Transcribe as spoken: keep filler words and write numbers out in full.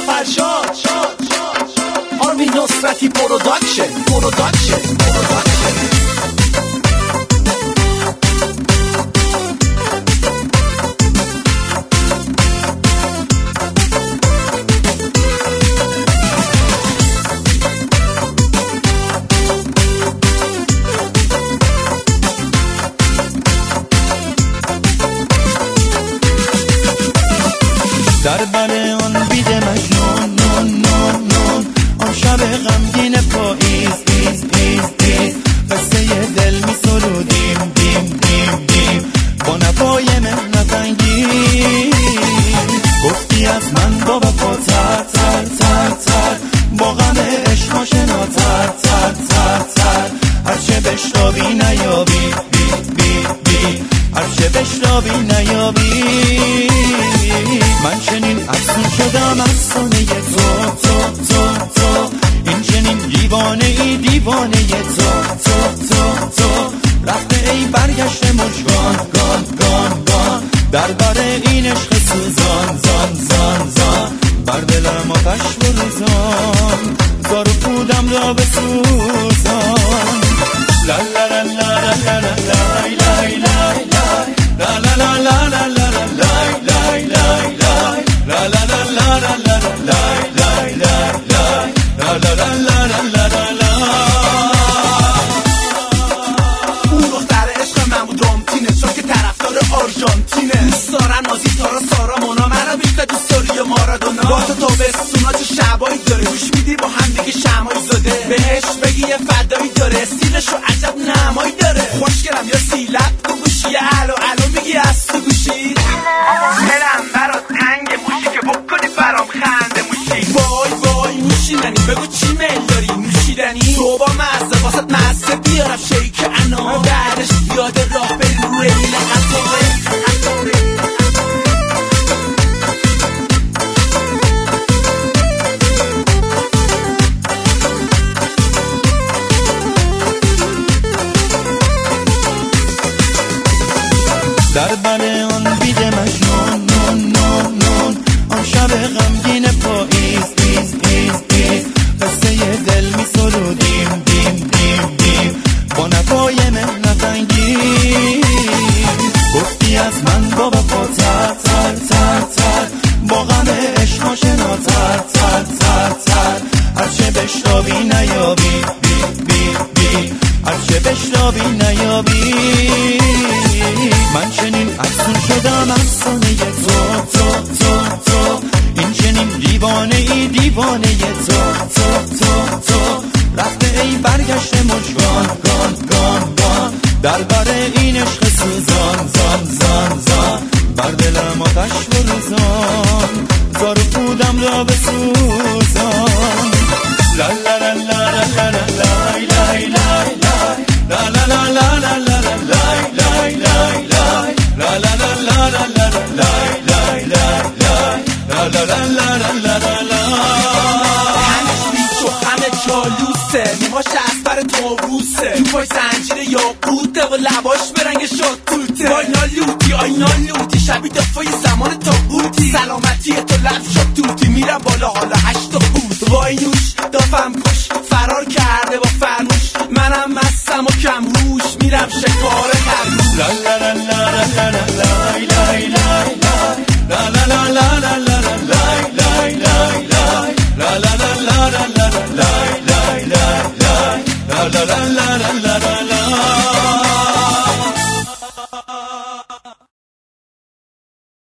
فرشاد آرمین نصرتی پروداکشن پروداکشن پروداکشن در بر آن بید مجنون نون نون نون آن شب غمگین پاییز ایز ایز ایز قصه دل می سرودیم دیم دیم دیم با نوای مهنت انگیز گفتی از من با وفا تر تر تر تر با غم عشق آشناتر تر تر تر هرچه بشنوی نیابی بی بی بی هرچه بشنوی نیابی من چنین افسون شدم افسانه تو تو تو تو این چنین دیوانه ای دیوانه تو تو تو تو رفته ای برگشته مژگان گان گان گان درباره این عشق سوزان زان زان زان بر دلم آتش بریزان زار و پودم را بسوزان لا لا لا لا لا لا لا لا لا لا لا لا لا اون دختر عشق من بود رامتینه چون که طرفدار آرژانتینه دوست دارن مازی تارا سارا مونا منو بیشتر دوست داری مارادونا با تو تابستونا چه شبایی داره گوش میدی با هم دیگه شمایی زده بهش بگی یه فدایی داره استیلشو عجب نمایی داره خوشگرم یا سیلب تو گوشی الو الو میگی از تو گوشی دلم برات تنگ موشی که بکنی برام خنده موشی وای وای موشیدنی بگو چی میل داری نوشیدنی تو با مزه واسط مزه بیارم شیک انا بعدش یاد راه بری رو ریل قطاره در بر آن بید مجنون نون نون نون آن شب غمگین پاییز ایز ایز ایز قصه دل می سرودیم دیم دیم دیم با نوای مهنت انگیز گفتی از من با وفا تر تر تر تر با غم عشق آشناتر تر تر تر هرچه بشنوی نیابی بی بی بی هرچه بشنوی نیابی من چنین افسون شدم افسانه تو تو تو تو این چنین دیوانه ای دیوانه تو تو تو تو رفته ای برگشته مژگان گان گان گان درباره این عشق سوزان زان زان زان بر دلم آتش بریزان زار و پودم را بسوزان لا لا لا لا لا لا لا لا لا لا لا نیماش از بر تابوسه تو پای زنجیر یا قوته و لباش برنگ شد توته آینا لوتی آینا لوتی شبیه دفعه زمان تابوتی سلامتی تو لب شد توتی میرم بالا حالا هشت تا بود وای نوش دافم کش فرار کرده با فرموش منم مستم و کم هوش میرم شکار خرگوش